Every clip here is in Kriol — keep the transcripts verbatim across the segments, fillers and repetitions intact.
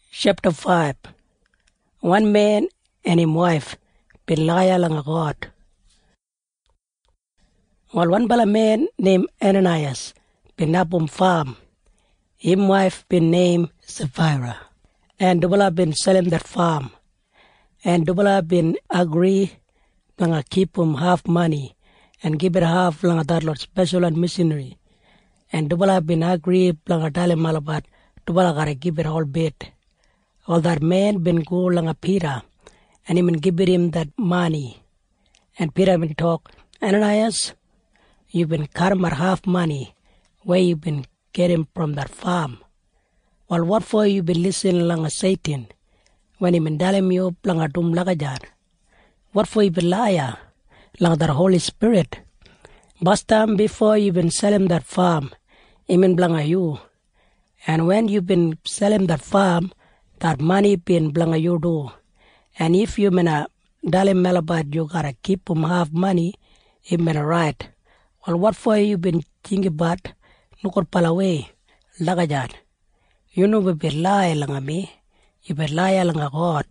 Chapter five. One man and his wife been liar lang a God. While one bala man named Ananias been up on farm, his wife been named Sapphira, and Dubala been selling that farm, and Dubala been agree lang a keep him half money and give it half lang a that lot special and missionary, and Dubala been agree lang a dale malabat Dubala gotta give it all bit. All that man been go lang a Peter, and he been give him that money. And Peter been talk, Ananias, you been cut him half money, where you been get him from that farm. Well, what for you been listening lang a Satan, when he been telling you lang a dum lagajan? What for you been liar, lang that Holy Spirit? Last time before you been selling that farm, he been blang a you. And when you been selling that farm, that money been blanga you do. And if you mena dale malabat you gotta keep him half money, it mena right. Well, what for you been thinking about nukor palawe lagajan? You know we be lie langa me, you be lie langa God.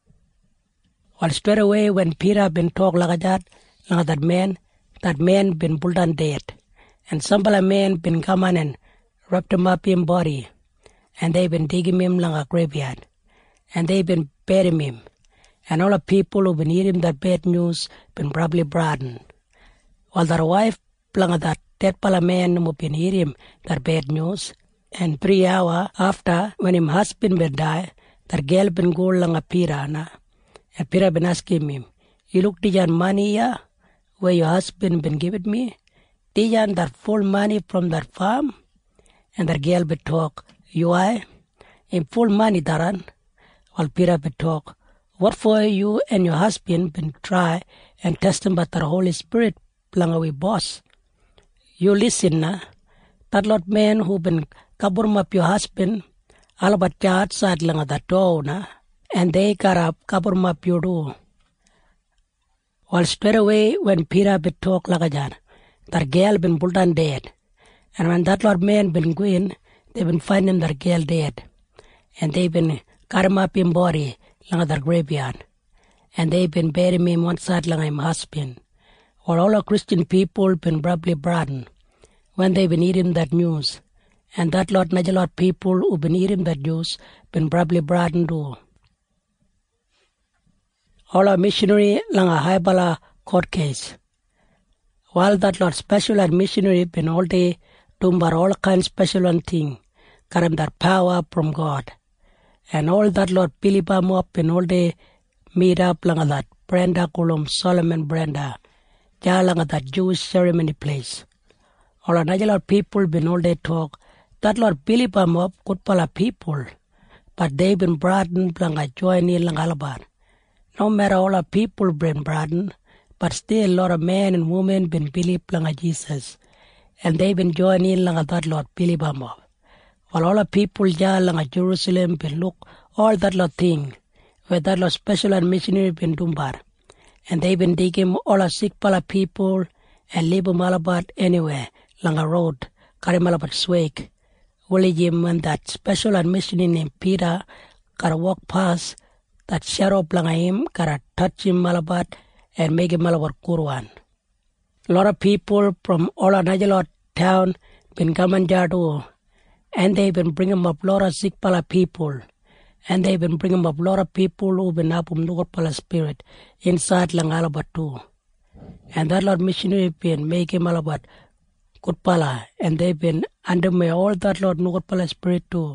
Well, straight away when Peter been talk lagajan langa that man, that man been buldan dead, and some bala man been coming and wrapped him up in body. And they've been digging him like a graveyard. And they've been burying him. And all the people who've been hearing that bad news been probably broadened. While their wife, planga that dead pala man who've been hearing that bad news. And three hours after, when his husband been die, that girl been go lang a Peter na. And Peter been asking him, you look dijan money ya, where your husband been giving me? Dijan that full money from that farm? And that girl been talk, you are in full money, Daran. While Peter be talk, what for you and your husband been try and testing but the Holy Spirit plang away boss? You listen na, that lot man who been kaburum up your husband, all about the outside lang the door na, and they got up kaburum up your door. While straight away when Peter be talk lagajan, that girl been buldan dead, and when that lot man been going, they've been finding their girl dead. And they've been cut him up in body lang their graveyard. And they've been burying him one side lang him husband. Or all the Christian people been probably broadened when they've been hearing that news. And that lot major lot people who been hearing that news been probably broadened too. All our missionary lang a high bala court case. While that lot special and missionary been all day doing but all kinds special one thing, carrying that power from God. And all that Lord Pilipam up and all day meet up lang that Brenda Kulum Solomon Brenda, jalang that Jewish ceremony place. All another lot people been all day talk, that Lord Pilipam up good pala people, but they been broadened lang a join in lang alabar. No matter all our people been broadened, but still a lot of men and women been believe lang a Jesus. And they've been joining in lang a that Lord Pilibam up. While all the people ja lang a Jerusalem been look all that lot thing, where that lot special and missionary been dumbar. And they've been digging all the sick pala people and leave them all about anywhere, lang a road, carry them all about swag. Willie Jim when that special and missionary named Peter gotta walk past, that shadow lang a him, gotta touch him all about and make him all about Kurwan. A lot of people from all another lot town been coming there too. And they've been bringing up a lot of sick pala people. And they've been bringing up a lot of people who've been up from the pala spirit inside lang alabat too. And that lot missionary been making alabat good pala. And they've been under me all that lot nugot pala spirit too.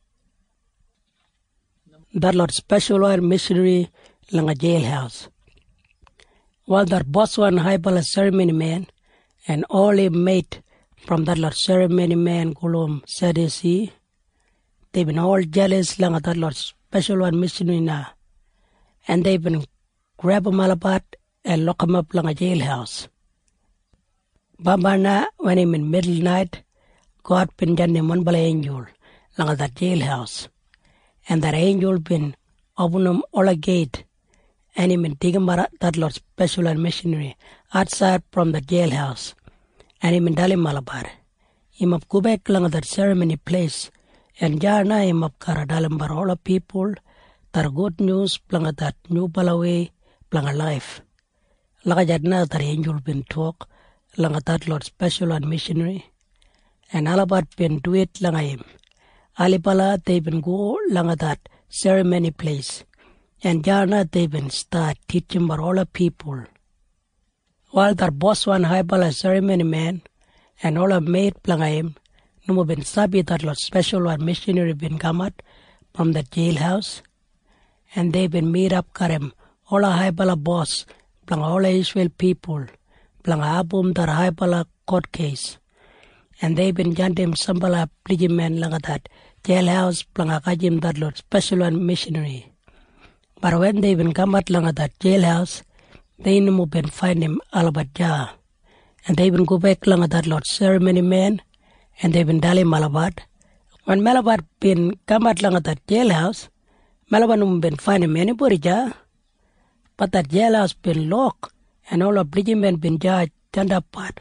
That lot special one missionary lang a jailhouse. While that boss one high pala ceremony man and all he made from that lot ceremony man Kulum Sadisi, they've been all jealous lang at that lot special one missionary na. And they've been grab him all about and lock him up lang a jailhouse. Bamba na when him in middle night, God been done him one bala angel lang at that jailhouse. And that angel been open him all a gate. And him in Digamara, that Lord special and missionary, outside from the jailhouse. And him in Dali Malabar. Him of Quebec lang that ceremony place, And jana him up karadalam barola people, tar good news, planga that new balawe, planga life. Lakajadna tar angel bin talk, langa that Lord special and missionary. And alabat bin do it langa him. Alipala they bin go langa that ceremony place. And jana they bin start teaching barola people. While their boss one high bala ceremony man, and all of made planga him, Numo bin sabi that Lord special one missionary bin gamat from the jailhouse, and they been meet up karem all a high bala boss, planga all Israel people, planga abum dar high bala court case, and they been jandim sambala pligimen langa that jailhouse planga kajim that Lord special one missionary. But when they been gamat langa that jailhouse, they numo been find him alabat ja, and they been go back langa that Lord ceremony man. And they've been dali Malabat. When Malabat been come at long at that jailhouse, Malabat been finding anybody ja. But that jailhouse been locked and all of bleeding men been judged turned apart.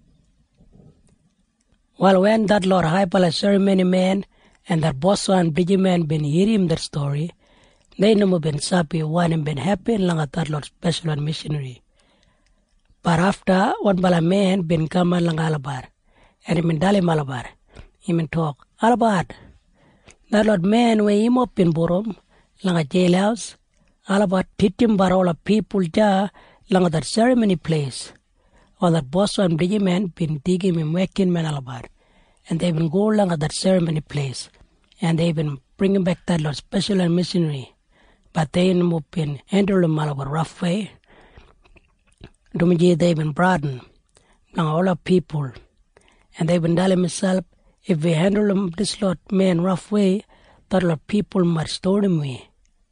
Well, when that Lord High Palace ceremony man and that boss and bleeding man been hearing that story, they no been happy, one and been happy long at that Lord special and missionary. But after one bala man been come at long Alabar. And him in Dali Malabar, him in talk, Alabat. That Lord man way him up in Borum, lang a jailhouse, Alabat titim barola people ja, lang that ceremony place. Or that boss and big man been digging him waking man Alabat. And they been go lang at that ceremony place. And they been bringing back that Lord special and missionary. But they ain't up in handle Malabar rough way. Dumiji they been broadened, lang all of people. And they've been telling myself, if we handle them this Lord man rough way, that Lord people might stone him way.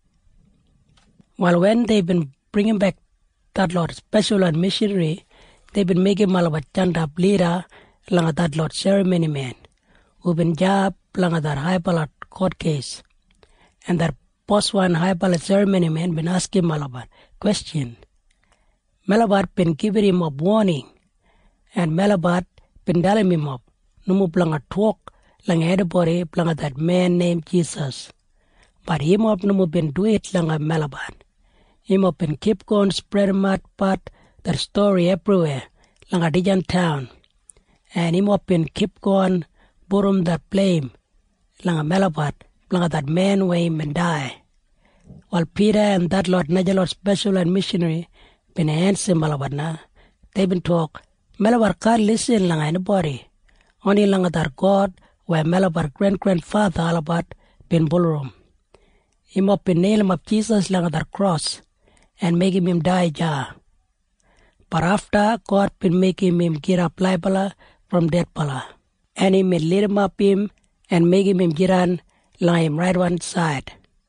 Well, when they've been bringing back that Lord special and missionary, they've been making Malabat Chandab leader, langa that Lord ceremony man, who've been job langa that high ballot court case. And that boss one high ballot ceremony man been asking Malabat question. Malabat been giving him a warning, and Malabat been telling him up, numu planga talk, langa edabore planga that man named Jesus. But him up numu been do it langa Malabat. Him up been keep going spread mud part that story everywhere, langa Dijan town. And him up been keep going borum that blame, langa Malabat, planga that man way him and die. While Peter and that Lord Najalord special and missionary been answer Malabat na, they been talk, Malabar can't listen lang anybody. Only lang at God where Malabar grand-grandfather Alabat bin Ballroom. Him up in nail him up Jesus lang at cross and making him die ja. But after God been making him get up libala from death pala. And him lead him up him and making him get on lang him right one side.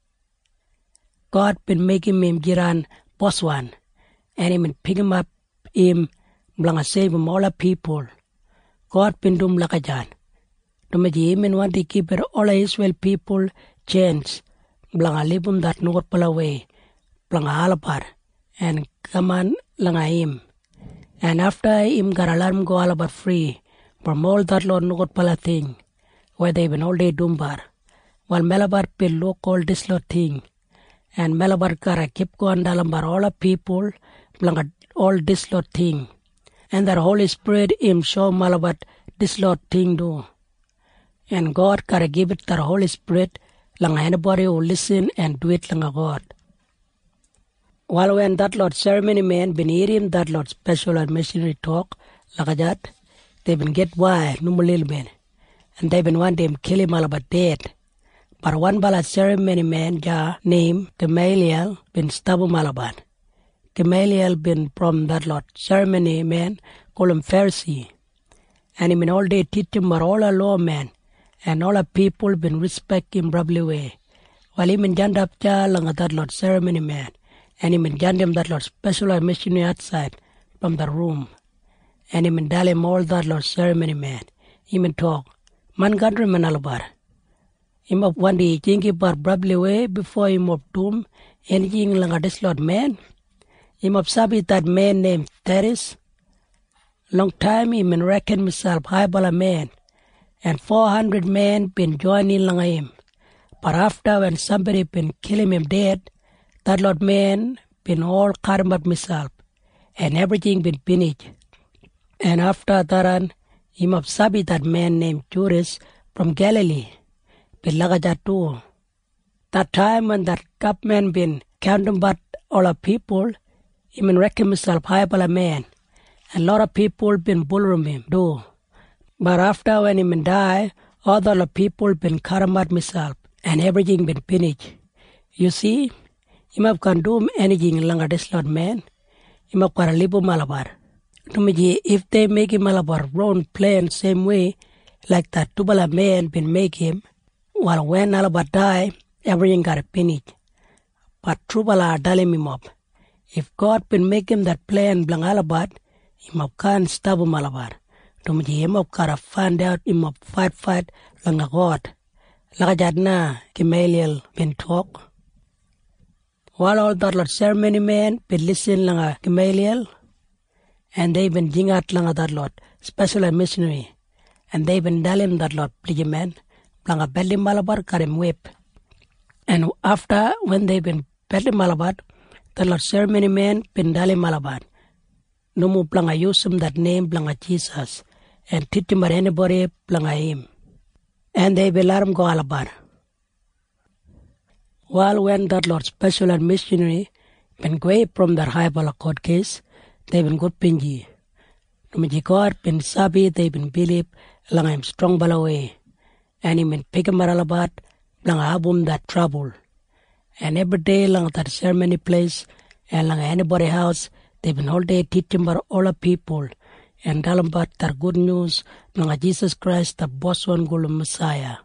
God been making him get on boss one and him pick him up him blanga save him all the people. God pindum lakajan. Dumaji him and want to keep it all Israel people chance. Blanga libum that not pala way. Blanga alapar. And come on langa him. And after him got alarm go alabar free. From all that Lord not pala thing. Where they been all day dumbar. While Malabar pil look all this Lord thing. And Malabar kara keep going dalambar all the people. Blanga all this Lord thing. And the Holy Spirit him show Malabat this Lord thing do. And God can give it the Holy Spirit lang anybody who listen and do it lang God. While when that Lord ceremony man been hearing that Lord special and missionary talk like that, they been get wild no little man. And they been want him kill him Malabat dead. But one bala ceremony man ja named Gamaliel been stubble Malabat. Gamaliel been from that Lord ceremony man, call him Pharisee. And him in all day teach him but all a law man, and all a people been respect him probably way. While him in jand up ja lang that Lord ceremony man, and him in jand him that Lord special and missionary outside from the room. And him in dal him all that Lord ceremony man. Him in talk, man country man alabar. Him up one day chinky bar probably way before him up tomb, anything lang this Lord man. Him up sabi that man named Teres. Long time him and reckon himself high bala man. and four hundred men been joining lang him. But after when somebody been killing him dead, that lot man been all karmat myself, and everything been finished. And after that, him of Sabi that man named Judas from Galilee, been lagajat too. That time when that government been counting but all of people, he been reckon himself high by a man, and a lot of people been bullying him too. But after when he been die, all the people been karmat myself, and everything been finished. You see, him have can do anything longer this Lord man. Him have got a libo malabar. To me, if they make him malabar round plain same way, like that Tubala man been make him, while when Alabar die, everything got finished. But Trubala dalim him up. If God been make him that plain blang Alabar, him have can't stop him malabar. To me, him have got to find out him have fight fight lang a God. Lakajad na Gamaliel been talk. While all that lot ceremony men been listen lang a Gamaliel, and they been jingat lang a that lot special and missionary, and they been dalim that lot plige man, lang a belly malabar karim whip. And after when they been belly malabar, the lot ceremony men been dalim malabar. No more blang a use him that name blang a Jesus, and teach him anybody blang a him. And they will let him go alabar. While when that Lord special and missionary been away from their high bala court case, they been good pinji. Numaji God been sabi, they been believe, lang I'm strong bala way. And he been pick him alabar, lang abum that trouble. And every day lang that ceremony place, and lang anybody house, they been all day teaching about all the people. And tell them about their good news, lang Jesus Christ, the boss one gulum Messiah.